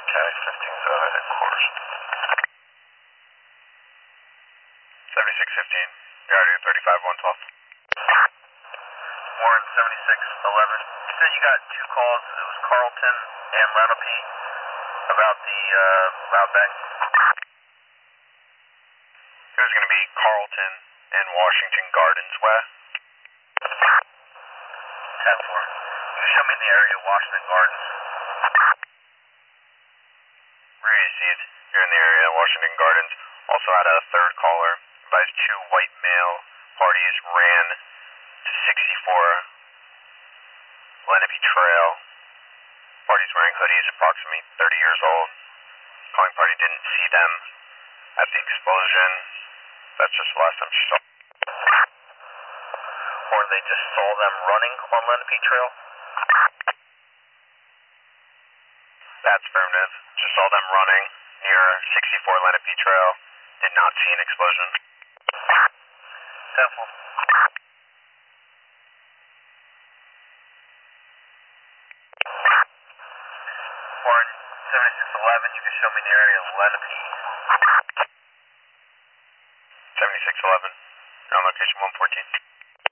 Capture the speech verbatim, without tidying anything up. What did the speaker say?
County fifteen seven headquarters. seventy-six fifteen, you're already at thirty-five one twelve. Warren seventy-six eleven. You said you got two calls. It was Carlton and Lenape about the uh, route back. It was going to be Carlton and Washington Gardens West. ten four. You show me the area of Washington Gardens. Received. You're in the area of Washington Gardens. Also had a third caller. Advised two white male parties ran to sixty-four Lenape Trail. Parties wearing hoodies, approximately thirty years old. Calling party didn't see them at the explosion. That's just the last time she saw. Or they just saw them running on Lenape Trail? That's affirmative. Just saw them running near sixty-four Lenape Trail. Did not see an explosion. ten four. Warren seventy-six eleven, you can show me the area of Lenape. seventy-six eleven. You're on location one fourteen.